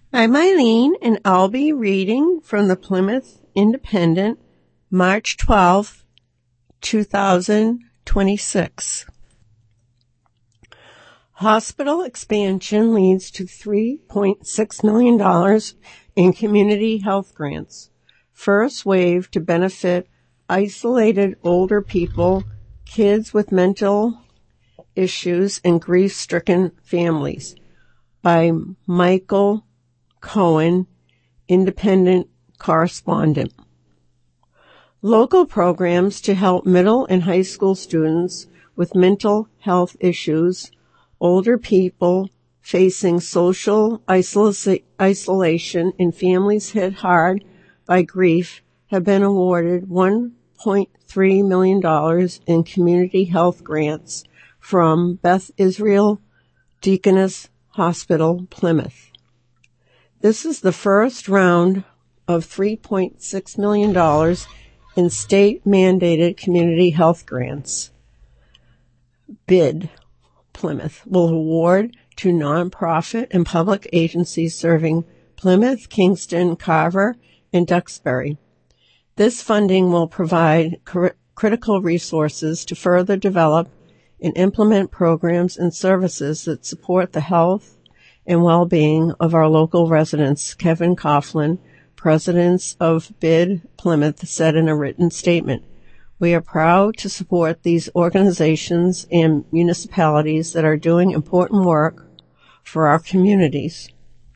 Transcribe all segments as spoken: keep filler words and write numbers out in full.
I'm Eileen, and I'll be reading from the Plymouth Independent, March twelfth, twenty twenty-six. Hospital expansion leads to three point six million dollars in community health grants. First wave to benefit isolated older people, kids with mental issues, and grief-stricken families, by Michael Cohen, independent correspondent. Local programs to help middle and high school students with mental health issues, older people facing social isola- isolation, and families hit hard by grief have been awarded one point three million dollars in community health grants from Beth Israel Deaconess Hospital, Plymouth. This is the first round of three point six million dollars in state-mandated community health grants. B I D Plymouth will award to nonprofit and public agencies serving Plymouth, Kingston, Carver, and Duxbury. This funding will provide cr- critical resources to further develop and implement programs and services that support the health and well-being of our local residents, Kevin Coughlin, president of B I D Plymouth, said in a written statement. We are proud to support these organizations and municipalities that are doing important work for our communities.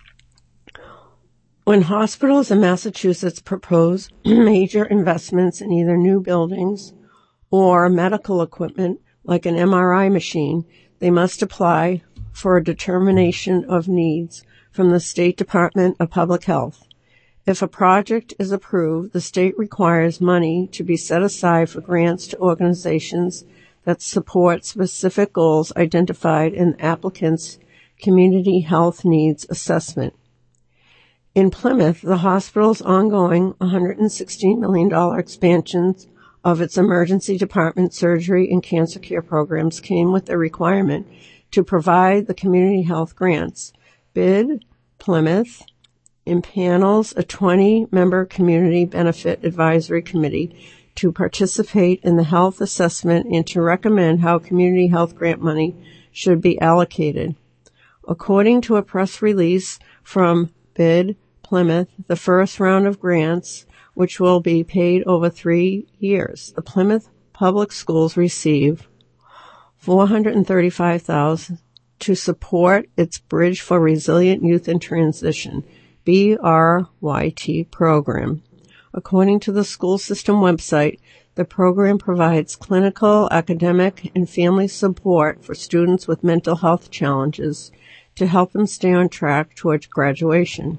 When hospitals in Massachusetts propose major investments in either new buildings or medical equipment like an M R I machine, they must apply for a determination of needs from the State Department of Public Health. If a project is approved, the state requires money to be set aside for grants to organizations that support specific goals identified in the applicant's community health needs assessment. In Plymouth, the hospital's ongoing one hundred sixteen million dollars expansion of its emergency department, surgery, and cancer care programs came with a requirement to provide the community health grants. B I D Plymouth impanels a twenty-member community benefit advisory committee to participate in the health assessment and to recommend how community health grant money should be allocated. According to a press release from B I D Plymouth, the first round of grants, which will be paid over three years, the Plymouth Public Schools receive four hundred thirty-five thousand dollars to support its Bridge for Resilient Youth in Transition, B R Y T program. According to the school system website, the program provides clinical, academic, and family support for students with mental health challenges to help them stay on track towards graduation.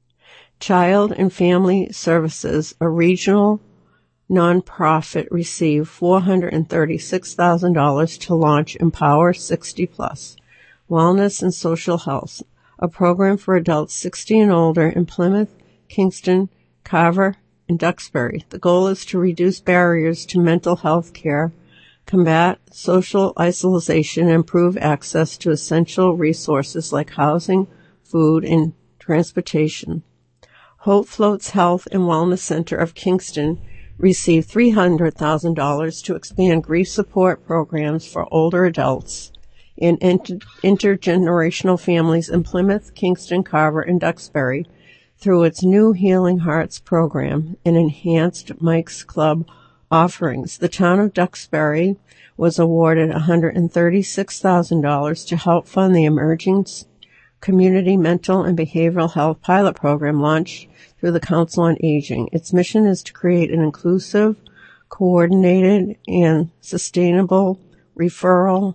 Child and Family Services, a regional nonprofit, received four hundred thirty-six thousand dollars to launch Empower sixty plus, Wellness and Social Health, a program for adults sixty and older in Plymouth, Kingston, Carver, and Duxbury. The goal is to reduce barriers to mental health care, combat social isolation, and improve access to essential resources like housing, food, and transportation. Hope Floats Health and Wellness Center of Kingston received three hundred thousand dollars to expand grief support programs for older adults and inter- intergenerational families in Plymouth, Kingston, Carver, and Duxbury through its new Healing Hearts program and enhanced Mike's Club offerings. The town of Duxbury was awarded one hundred thirty-six thousand dollars to help fund the emerging community mental and behavioral health pilot program launched through the Council on Aging. Its mission is to create an inclusive, coordinated, and sustainable referral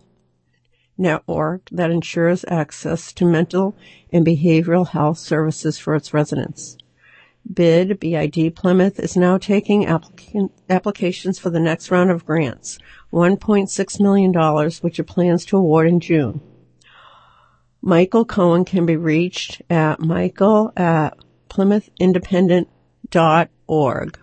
network that ensures access to mental and behavioral health services for its residents. B I D, B I D Plymouth, is now taking applica- applications for the next round of grants, one point six million dollars, which it plans to award in June. Michael Cohen can be reached at michael at plymouth independent dot org.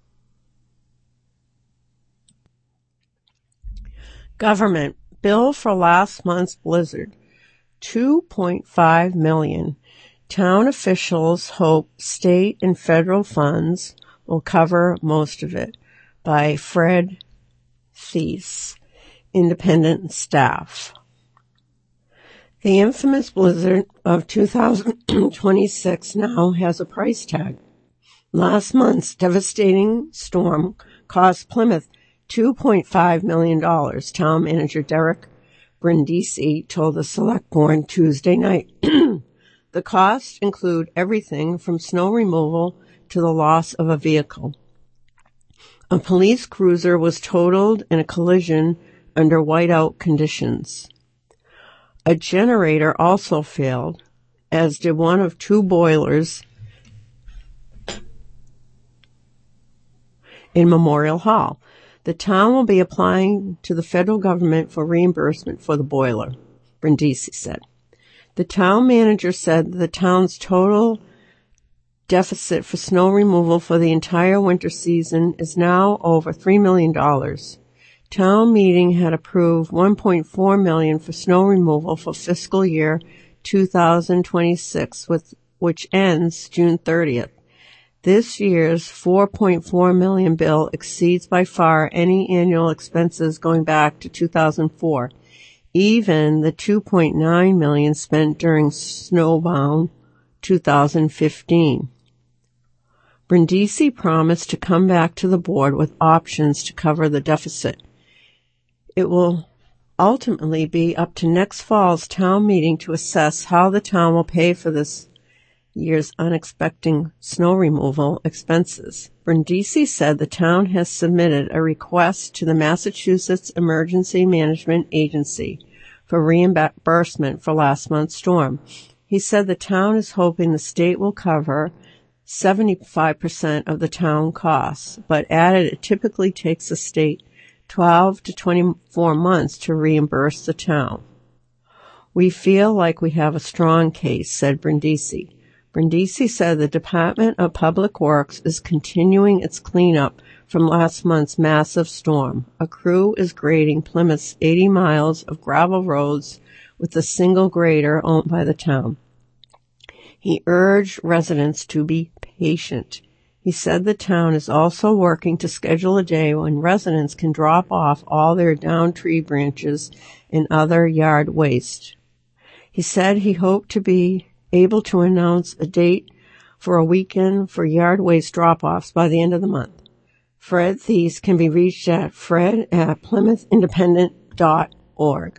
Government bill for last month's blizzard, two point five million dollars. Town officials hope state and federal funds will cover most of it. By Fred Thies, independent staff. The infamous blizzard of two thousand twenty-six now has a price tag. Last month's devastating storm cost Plymouth two point five million dollars, Town Manager Derek Brindisi told the Select Board Tuesday night. The costs include everything from snow removal to the loss of a vehicle. A police cruiser was totaled in a collision under whiteout conditions. A generator also failed, as did one of two boilers in Memorial Hall. The town will be applying to the federal government for reimbursement for the boiler, Brindisi said. The town manager said the town's total deficit for snow removal for the entire winter season is now over three million dollars. Town meeting had approved one point four million dollars for snow removal for fiscal year two thousand twenty-six, with, which ends June thirtieth. This year's four point four million dollars bill exceeds by far any annual expenses going back to two thousand four, even the two point nine million dollars spent during snowbound two thousand fifteen. Brindisi promised to come back to the board with options to cover the deficit. It will ultimately be up to next fall's town meeting to assess how the town will pay for this year's unexpected snow removal expenses. Brindisi said the town has submitted a request to the Massachusetts Emergency Management Agency for reimbursement for last month's storm. He said the town is hoping the state will cover seventy-five percent of the town costs, but added it typically takes the state twelve to twenty-four months to reimburse the town. We feel like we have a strong case, said Brindisi. Brindisi said the Department of Public Works is continuing its cleanup from last month's massive storm. A crew is grading Plymouth's eighty miles of gravel roads with a single grader owned by the town. He urged residents to be patient. He said the town is also working to schedule a day when residents can drop off all their downed tree branches and other yard waste. He said he hoped to be able to announce a date for a weekend for yard waste drop-offs by the end of the month. Fred Thies can be reached at fred at plymouth independent dot org.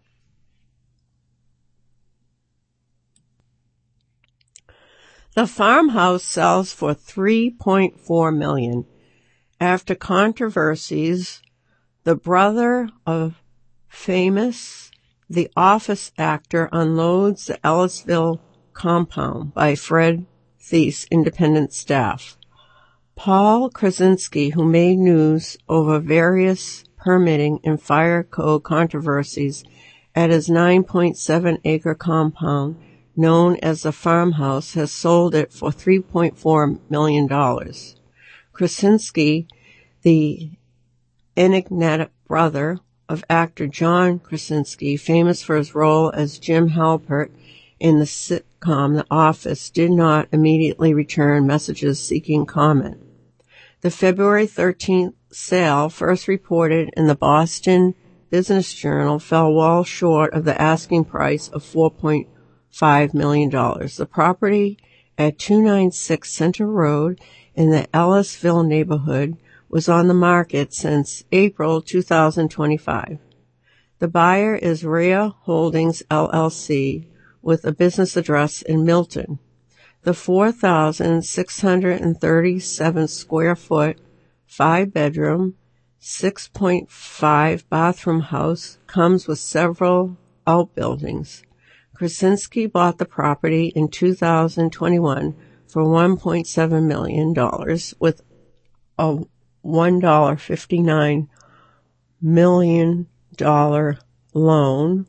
The farmhouse sells for three point four million dollars. After controversies, the brother of famous The Office actor unloads the Ellisville compound by Fred Thies, independent staff. Paul Krasinski, who made news over various permitting and fire code controversies at his nine point seven acre compound known as the farmhouse, has sold it for three point four million dollars. Krasinski, the enigmatic brother of actor John Krasinski, famous for his role as Jim Halpert in the sitcom The Office, did not immediately return messages seeking comment. The February thirteenth sale, first reported in the Boston Business Journal, fell well short of the asking price of four point five million dollars. The property at two ninety-six Center Road in the Ellisville neighborhood was on the market since April two thousand twenty-five. The buyer is Rhea Holdings, L L C, with a business address in Milton. The four thousand six hundred thirty-seven square foot, five bedroom, six point five bathroom house comes with several outbuildings. Krasinski bought the property in two thousand twenty-one for one point seven million dollars with a one dollar and fifty-nine cents million dollar loan,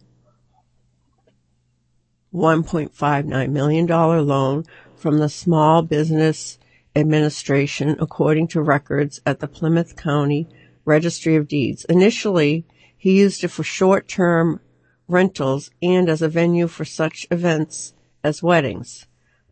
one point five nine million dollars loan from the Small Business Administration, according to records at the Plymouth County Registry of Deeds. Initially, he used it for short-term rentals and as a venue for such events as weddings.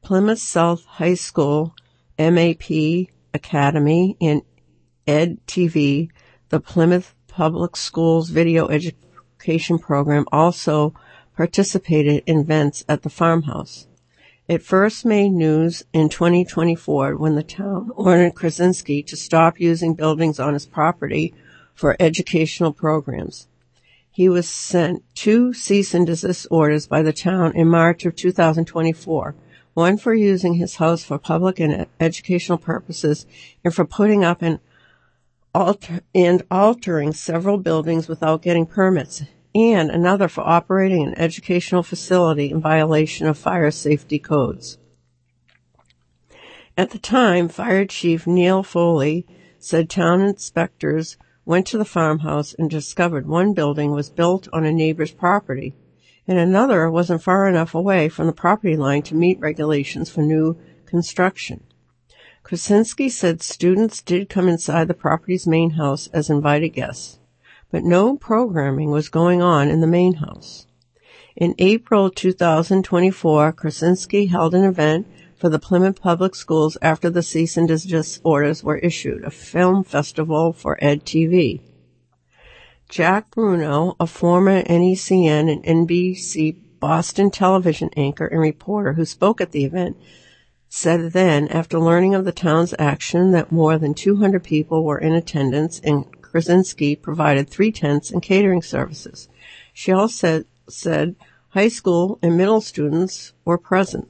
Plymouth South High School, M A P Academy, and Ed T V, the Plymouth Public Schools Video Education Program, also participated in events at the farmhouse. It first made news in twenty twenty-four when the town ordered Krasinski to stop using buildings on his property for educational programs. He was sent two cease and desist orders by the town in March of two thousand twenty-four, one for using his house for public and educational purposes and for putting up and, alter- and altering several buildings without getting permits, and another for operating an educational facility in violation of fire safety codes. At the time, Fire Chief Neil Foley said town inspectors went to the farmhouse and discovered one building was built on a neighbor's property, and another wasn't far enough away from the property line to meet regulations for new construction. Krasinski said students did come inside the property's main house as invited guests, but no programming was going on in the main house. In April two thousand twenty-four, Krasinski held an event for the Plymouth Public Schools after the cease and desist orders were issued, a film festival for Ed T V. Jack Bruno, a former N E C N and N B C Boston television anchor and reporter who spoke at the event, said then, after learning of the town's action, that more than two hundred people were in attendance and Krasinski provided three tents and catering services. She also said high school and middle students were present.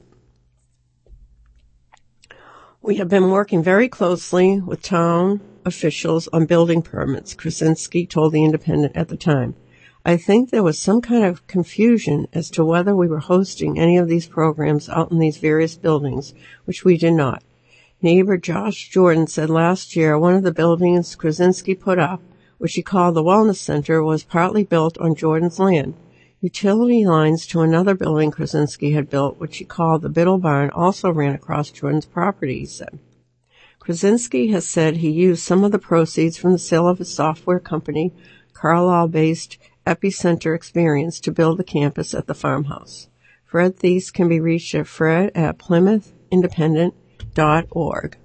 We have been working very closely with town officials on building permits, Krasinski told The Independent at the time. I think there was some kind of confusion as to whether we were hosting any of these programs out in these various buildings, which we did not. Neighbor Josh Jordan said last year one of the buildings Krasinski put up, which he called the Wellness Center, was partly built on Jordan's land. Utility lines to another building Krasinski had built, which he called the Biddle Barn, also ran across Jordan's property, he said. Krasinski has said he used some of the proceeds from the sale of his software company, Carlisle-based Epicenter Experience, to build the campus at the farmhouse. Fred Thies can be reached at fred at plymouth independent dot org.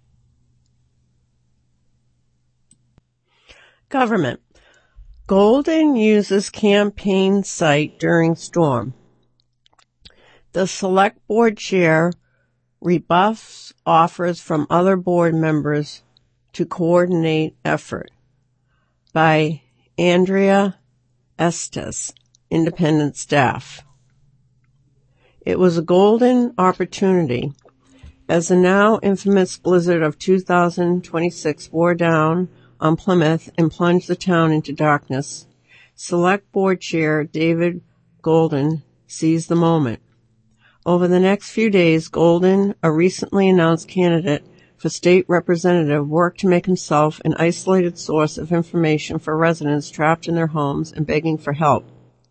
Government. Golden uses campaign site during storm. The select board chair rebuffs offers from other board members to coordinate effort. By Andrea Estes, Independent staff. It was a golden opportunity as the now infamous blizzard of two thousand twenty-six bore down on Plymouth and plunged the town into darkness. Select Board Chair David Golden seized the moment. Over the next few days, Golden, a recently announced candidate for state representative, worked to make himself an isolated source of information for residents trapped in their homes and begging for help.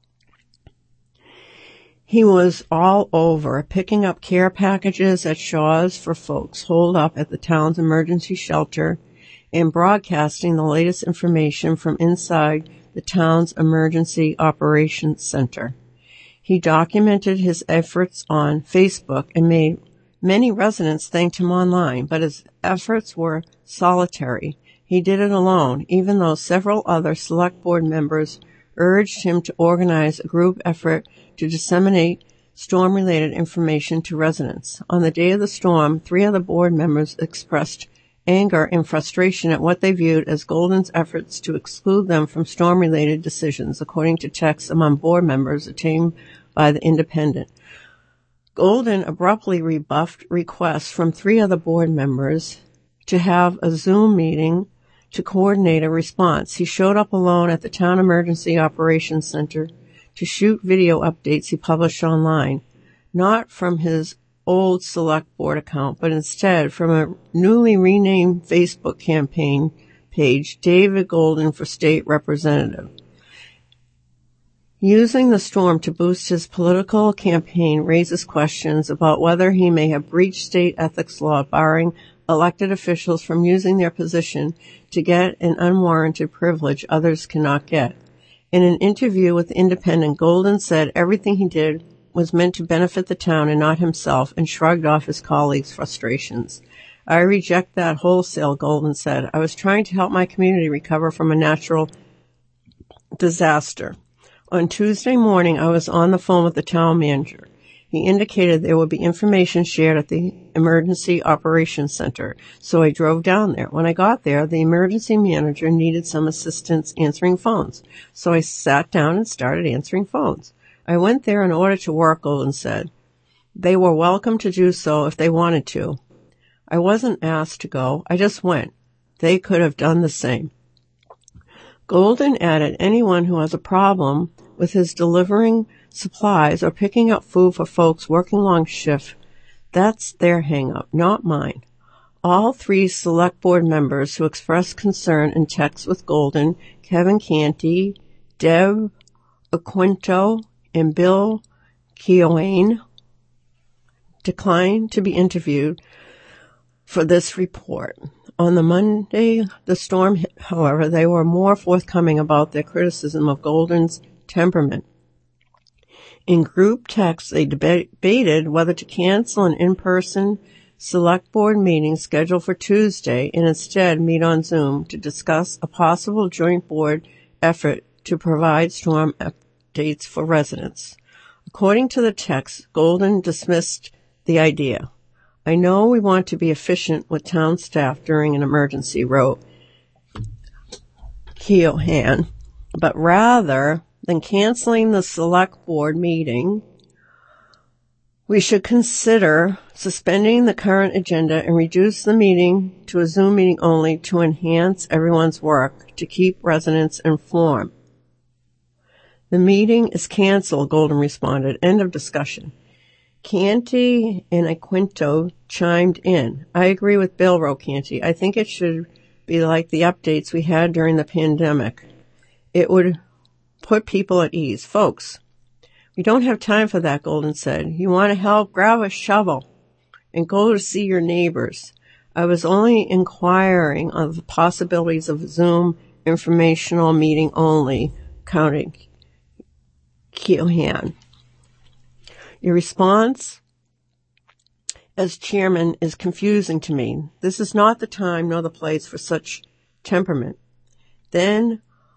He was all over, picking up care packages at Shaw's for folks holed up at the town's emergency shelter and broadcasting the latest information from inside the town's emergency operations center. He documented his efforts on Facebook and made many residents thank him online, but his efforts were solitary. He did it alone, even though several other select board members urged him to organize a group effort to disseminate storm-related information to residents. On the day of the storm, three other board members expressed anger and frustration at what they viewed as Golden's efforts to exclude them from storm-related decisions, according to texts among board members obtained by The Independent. Golden abruptly rebuffed requests from three other board members to have a Zoom meeting to coordinate a response. He showed up alone at the Town Emergency Operations Center to shoot video updates he published online, not from his old select board account, but instead from a newly renamed Facebook campaign page, David Golden for State Representative. Using the storm to boost his political campaign raises questions about whether he may have breached state ethics law, barring elected officials from using their position to get an unwarranted privilege others cannot get. In an interview with Independent, Golden said everything he did was meant to benefit the town and not himself, and shrugged off his colleagues' frustrations. I reject that wholesale, Golden said. I was trying to help my community recover from a natural disaster. On Tuesday morning, I was on the phone with the town manager. He indicated there would be information shared at the Emergency Operations Center, so I drove down there. When I got there, the emergency manager needed some assistance answering phones, so I sat down and started answering phones. I went there in order to work, Golden said. They were welcome to do so if they wanted to. I wasn't asked to go. I just went. They could have done the same. Golden added anyone who has a problem with his delivering supplies or picking up food for folks working long shift, that's their hang-up, not mine. All three select board members who expressed concern in texts with Golden, Kevin Canty, Deb Aquinto, and Bill Keohane, declined to be interviewed for this report. On the Monday, the storm hit, however, they were more forthcoming about their criticism of Golden's temperament. In group text, they debated whether to cancel an in-person select board meeting scheduled for Tuesday and instead meet on Zoom to discuss a possible joint board effort to provide storm updates for residents. According to the text, Golden dismissed the idea. I know we want to be efficient with town staff during an emergency, wrote Keohane, but rather than canceling the select board meeting, we should consider suspending the current agenda and reduce the meeting to a Zoom meeting only to enhance everyone's work to keep residents informed. The meeting is canceled, Golden responded. End of discussion. Canty and Aquinto chimed in. I agree with Bill, wrote Canty. I think it should be like the updates we had during the pandemic. It would put people at ease. Folks, we don't have time for that, Golden said. You want to help? Grab a shovel and go to see your neighbors. I was only inquiring on the possibilities of Zoom informational meeting only, counted Keohane. Your response as chairman is confusing to me. This is not the time nor the place for such temperament. Then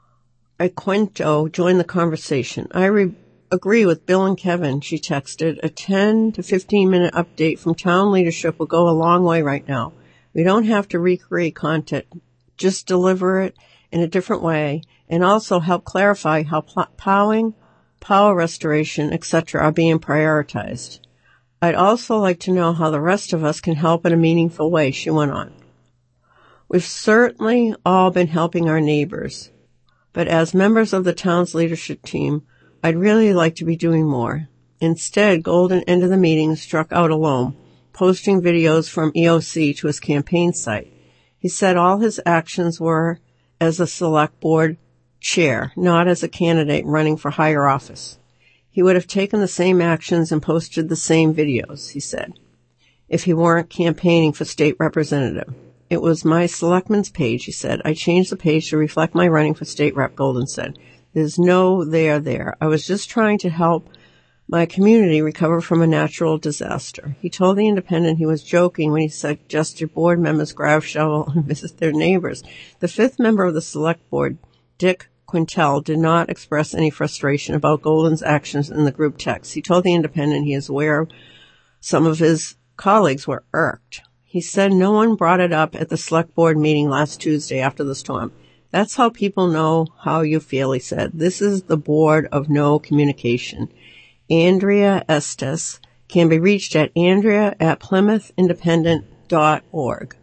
Aquinto joined the conversation. I re- agree with Bill and Kevin, she texted. A ten to fifteen minute update from town leadership will go a long way right now. We don't have to recreate content, just deliver it in a different way and also help clarify how pl- plowing, power restoration, et cetera are being prioritized. I'd also like to know how the rest of us can help in a meaningful way, she went on. We've certainly all been helping our neighbors, but as members of the town's leadership team, I'd really like to be doing more. Instead, Golden ended the meeting and struck out alone, posting videos from E O C to his campaign site. He said all his actions were as a select board chair, not as a candidate running for higher office. He would have taken the same actions and posted the same videos, he said, if he weren't campaigning for state representative. It was my selectman's page, he said. I changed the page to reflect my running for state rep, Golden said. There's no there there. I was just trying to help my community recover from a natural disaster. He told the Independent he was joking when he suggested board members grab shovel and visit their neighbors. The fifth member of the select board, Dick Quintel, did not express any frustration about Golden's actions in the group text. He told the Independent he is aware some of his colleagues were irked. He said no one brought it up at the select board meeting last Tuesday after the storm. That's how people know how you feel, he said. This is the board of no communication. Andrea Estes can be reached at andrea at plymouth independent dot org.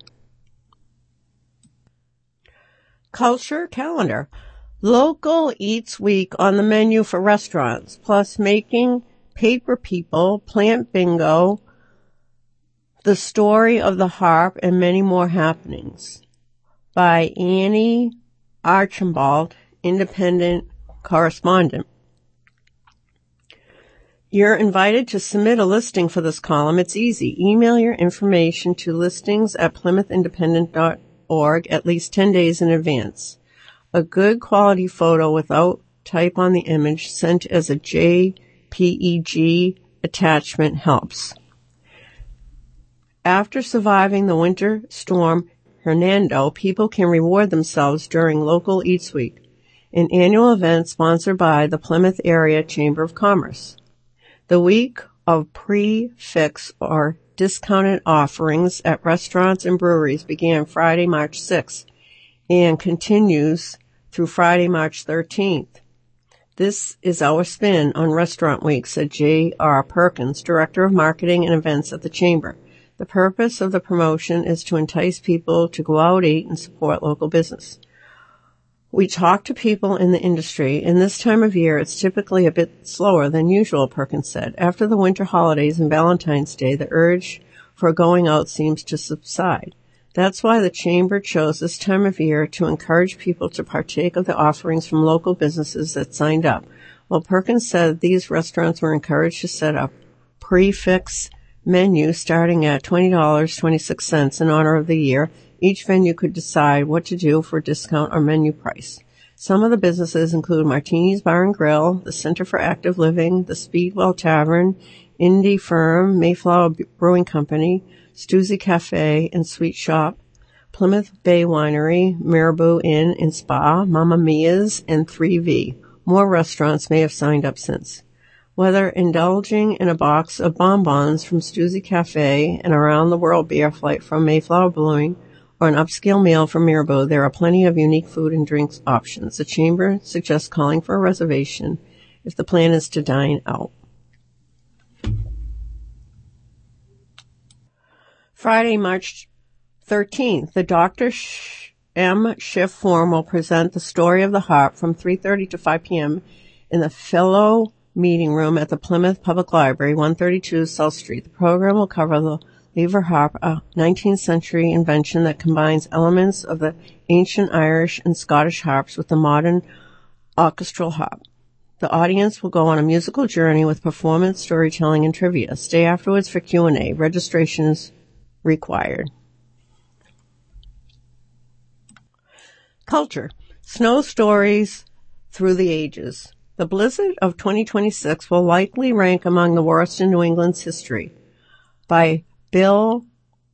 Culture calendar. Local Eats Week on the menu for restaurants, plus making paper people, plant bingo, the story of the harp, and many more happenings. By Annie Archibald, Independent correspondent. You're invited to submit a listing for this column. It's easy. Email your information to listings at plymouth independent dot org at least ten days in advance. A good quality photo without type on the image sent as a J P E G attachment helps. After surviving the winter storm Hernando, people can reward themselves during Local Eats Week, an annual event sponsored by the Plymouth Area Chamber of Commerce. The week of pre-fix or discounted offerings at restaurants and breweries began Friday, March sixth and continues through Friday, March thirteenth. This is our spin on Restaurant Week, said J R Perkins, Director of Marketing and Events at the Chamber. The purpose of the promotion is to entice people to go out, eat, and support local business. We talk to people in the industry, and this time of year it's typically a bit slower than usual, Perkins said. After the winter holidays and Valentine's Day, the urge for going out seems to subside. That's why the Chamber chose this time of year to encourage people to partake of the offerings from local businesses that signed up. Well, Perkins said these restaurants were encouraged to set up prefix menu starting at twenty dollars and twenty-six cents in honor of the year. Each venue could decide what to do for discount or menu price. Some of the businesses include Martini's Bar and Grill, the Center for Active Living, the Speedwell Tavern, Indie Firm, Mayflower Brewing Company, Stuzy Cafe and Sweet Shop, Plymouth Bay Winery, Marabou Inn and Spa, Mamma Mia's, and three V. More restaurants may have signed up since. Whether indulging in a box of bonbons from Stuzy Cafe, an around-the-world beer flight from Mayflower Brewing, or an upscale meal from Marabou, there are plenty of unique food and drinks options. The Chamber suggests calling for a reservation if the plan is to dine out. Friday, March thirteenth, the Doctor M. Schiff Forum will present The Story of the Harp from three thirty to five p.m. in the Fellow Meeting Room at the Plymouth Public Library, one thirty-two South Street. The program will cover the lever harp, a nineteenth century invention that combines elements of the ancient Irish and Scottish harps with the modern orchestral harp. The audience will go on a musical journey with performance, storytelling, and trivia. Stay afterwards for Q and A. Registration is required. Culture. Snow stories through the ages. The blizzard of twenty twenty-six will likely rank among the worst in New England's history. By Bill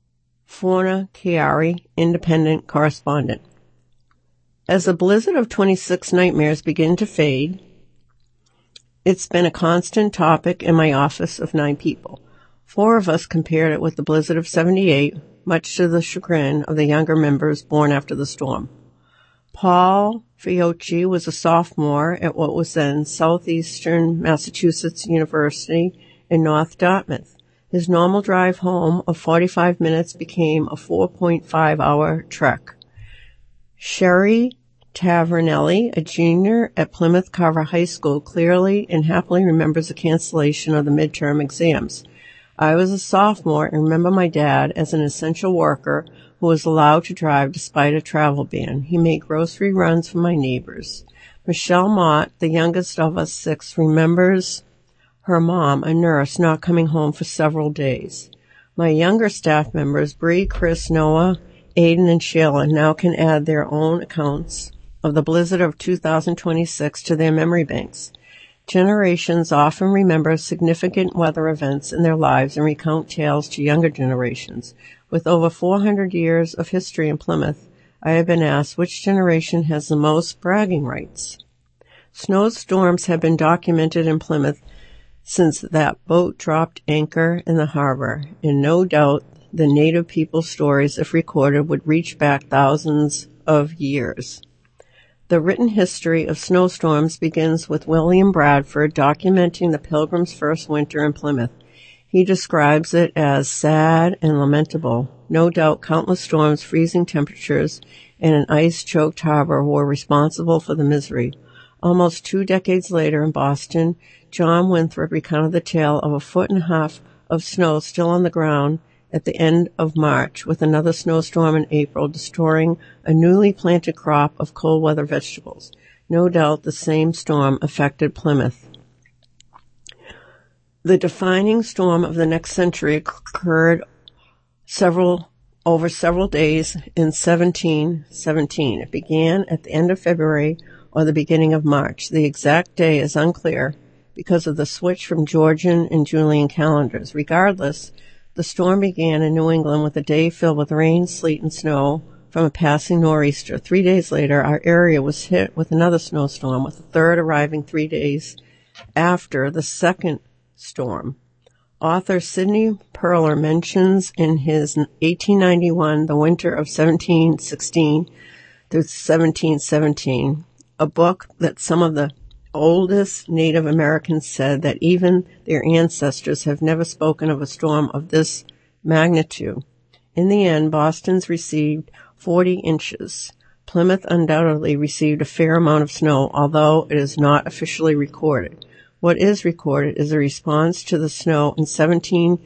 Fornaciari, independent correspondent. As the blizzard of twenty-six nightmares begin to fade, it's been a constant topic in my office of nine people. Four of us compared it with the blizzard of seventy-eight, much to the chagrin of the younger members born after the storm. Paul Fiocchi was a sophomore at what was then Southeastern Massachusetts University in North Dartmouth. His normal drive home of forty-five minutes became a four point five hour trek. Sherry Tavernelli, a junior at Plymouth Carver High School, clearly and happily remembers the cancellation of the midterm exams. I was a sophomore and remember my dad as an essential worker who was allowed to drive despite a travel ban. He made grocery runs for my neighbors. Michelle Mott, the youngest of us six, remembers her mom, a nurse, not coming home for several days. My younger staff members, Bree, Chris, Noah, Aiden, and Sheila, now can add their own accounts of the blizzard of two thousand twenty-six to their memory banks. Generations often remember significant weather events in their lives and recount tales to younger generations. With over four hundred years of history in Plymouth, I have been asked which generation has the most bragging rights. Snowstorms have been documented in Plymouth since that boat dropped anchor in the harbor, and no doubt the native people's stories, if recorded, would reach back thousands of years. The written history of snowstorms begins with William Bradford documenting the Pilgrims' first winter in Plymouth. He describes it as sad and lamentable. No doubt countless storms, freezing temperatures, and an ice-choked harbor were responsible for the misery. Almost two decades later in Boston, John Winthrop recounted the tale of a foot and a half of snow still on the ground at the end of March, with another snowstorm in April destroying a newly planted crop of cold weather vegetables. No doubt the same storm affected Plymouth. The defining storm of the next century occurred several over several days in seventeen seventeen. It began at the end of February or the beginning of March. The exact day is unclear, because of the switch from Georgian and Julian calendars. Regardless, the storm began in New England with a day filled with rain, sleet, and snow from a passing nor'easter. Three days later, our area was hit with another snowstorm, with the third arriving three days after the second storm. Author Sidney Perler mentions in his eighteen ninety-one, The Winter of seventeen sixteen through seventeen seventeen, a book that some of the oldest Native Americans said that even their ancestors have never spoken of a storm of this magnitude. In the end, Boston's received forty inches. Plymouth undoubtedly received a fair amount of snow, although it is not officially recorded. What is recorded is a response to the snow in seventeen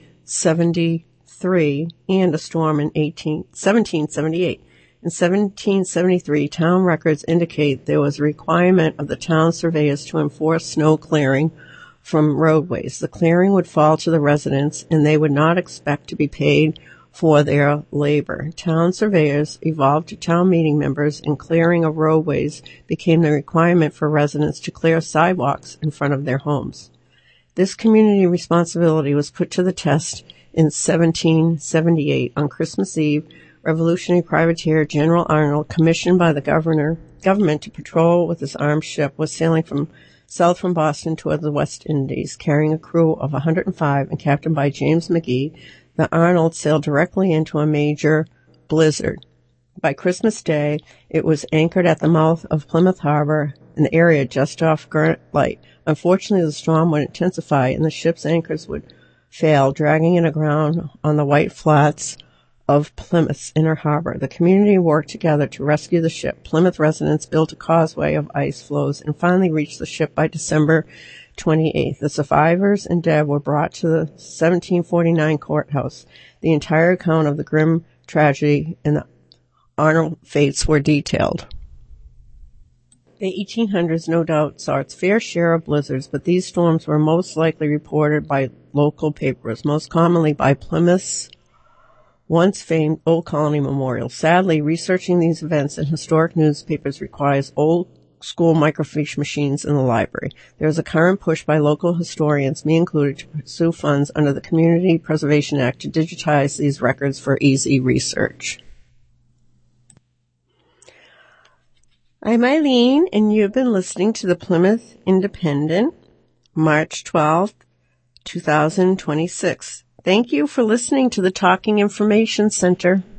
seventy-three and a storm in seventeen seventy-eight. In seventeen seventy-three, town records indicate there was a requirement of the town surveyors to enforce snow clearing from roadways. The clearing would fall to the residents, and they would not expect to be paid for their labor. Town surveyors evolved to town meeting members, and clearing of roadways became the requirement for residents to clear sidewalks in front of their homes. This community responsibility was put to the test in seventeen seventy-eight. On Christmas Eve, Revolutionary Privateer General Arnold, commissioned by the governor, government to patrol with his armed ship, was sailing from south from Boston toward the West Indies, carrying a crew of one hundred five and captained by James McGee. The Arnold sailed directly into a major blizzard. By Christmas Day, it was anchored at the mouth of Plymouth Harbor, an area just off Granite Light. Unfortunately, the storm would intensify, and the ship's anchors would fail, dragging it aground on the white flats of Plymouth's inner harbor. The community worked together to rescue the ship. Plymouth residents built a causeway of ice floes and finally reached the ship by December twenty-eighth. The survivors and dead were brought to the seventeen forty-nine courthouse. The entire account of the grim tragedy and the Arnold fates were detailed. The eighteen hundreds no doubt saw its fair share of blizzards, but these storms were most likely reported by local papers, most commonly by Plymouth's once famed Old Colony Memorial. Sadly, researching these events in historic newspapers requires old school microfiche machines in the library. There is a current push by local historians, me included, to pursue funds under the Community Preservation Act to digitize these records for easy research. I'm Eileen, and you've been listening to the Plymouth Independent, March twelfth, twenty twenty-six. Thank you for listening to the Talking Information Center.